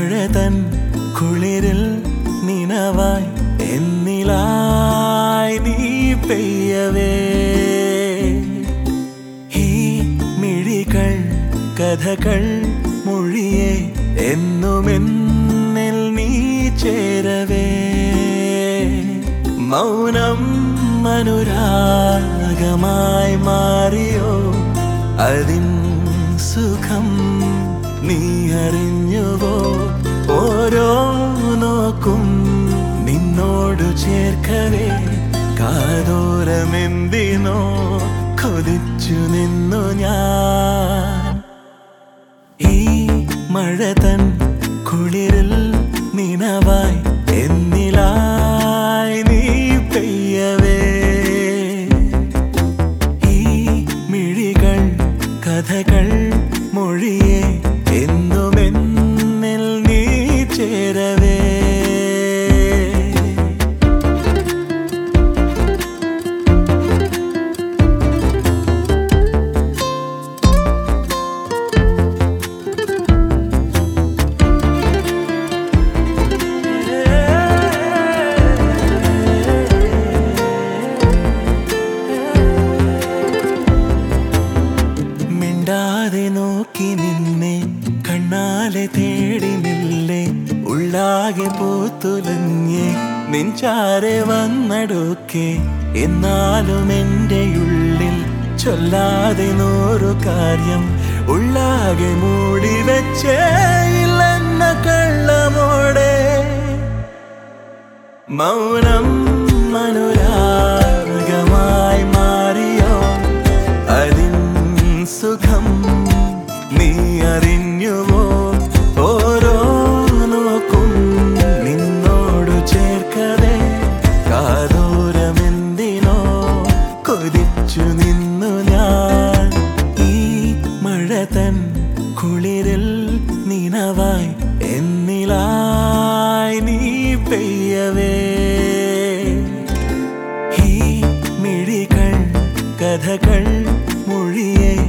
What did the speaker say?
മഴതൻ കുളിരിൽ നിനവായി എന്നിലായി നീ പെയ്യവേ ഈ മിഴികൾ കഥകൾ മൊഴിയെ എന്നുമെന്നിൽ നീ ചേരവേ മൗനം അനുരാഗമായി മാറിയോ അതിൻ സുഖം നീ അറിഞ്ഞുവോ ഓരോ നോക്കും നിന്നോടു ചേർക്കവേ കാതോരമെന്തിനോ കൊതിച്ചു നിന്നു ഞാൻ ഈ മഴതൻ കുളിരിൽ നിനവായി എന്നിലായി നീ പെയ്യവേ ഈ മിഴികൾ കഥകൾ മൊഴിയെ എന്നുമെന്നിൽ നീ ചേരവേ നോക്കി നിന്നെ കണ്ണാലെ തേടി നില്ലേ ഉള്ളാകെ പൂത്തുലഞ്ഞേ നെഞ്ചാരെ വന്നടുക്കെ എന്നാലും എൻ്റെ ഉള്ളിൽ ചൊല്ലാതെ നൂറു കാര്യം ഉള്ളാകെ മൂടി വെച്ചേ ഇല്ലെന്ന കള്ളമോടെ മൗനം അനുരാഗമായി മാറിയോ അതിൻ സുഖം നീ അറിഞ്ഞുവോ ഓരോ നോക്കും നിന്നോടു ചേർക്കവേ കാതോരമെന്തിനോ കൊതിച്ചു നിന്നു ഞാൻ ഈ മഴതൻ കുളിരിൽ നിനവായി എന്നിലായി നീ പെയ്യവേ ഈ മിഴികൾ കഥകൾ മൊഴിയെ